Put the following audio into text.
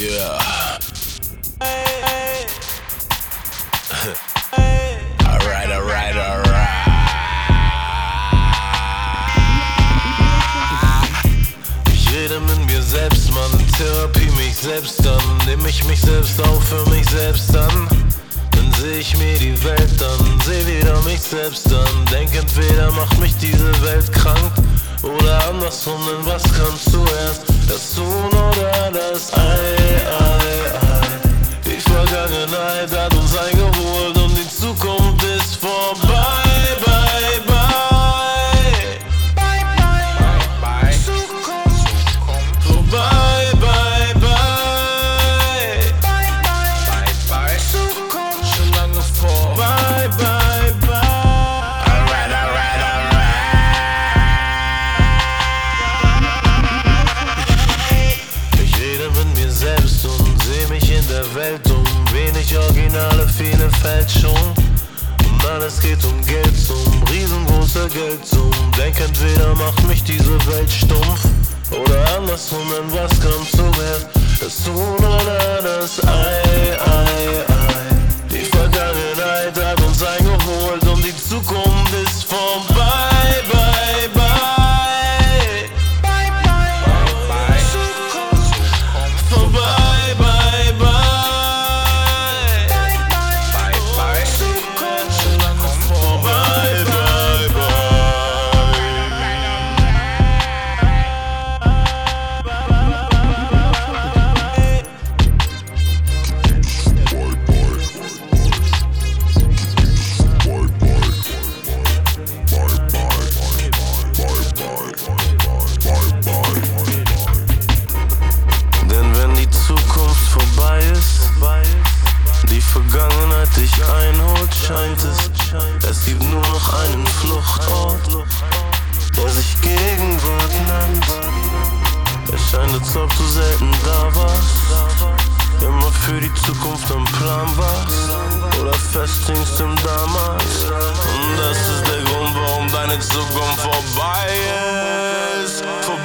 Yeah. Alright. Ich rede mit mir selbst, Mann, in Therapie mich selbst an. Nehm ich mich selbst auf für mich selbst an. Dann seh ich mir die Welt an, seh wieder mich selbst an. Denk entweder macht mich diese Welt krank oder andersrum, denn was kam zuerst? Das Huhn oder das Ei? Die Vergangenheit hat uns eingeholt und die Zukunft ist vorbei. Welt wenig Originale, viele Fälschung. Und alles geht um Geldsummen, riesengroßer Geldsummen. Denk entweder macht mich diese Welt stumpf oder andersrum, denn was kam zuerst? Das Huhn oder das Ei? Die Vergangenheit hat uns eingeholt und die Zukunft ist vorbei. Die Vergangenheit dich einholt, scheint es gibt nur noch einen Fluchtort, der sich Gegenwart nennt. Es scheint, als ob du selten da warst, immer für die Zukunft am Plan warst oder festhängst im Damals. Und das ist der Grund, warum deine Zukunft vorbei ist.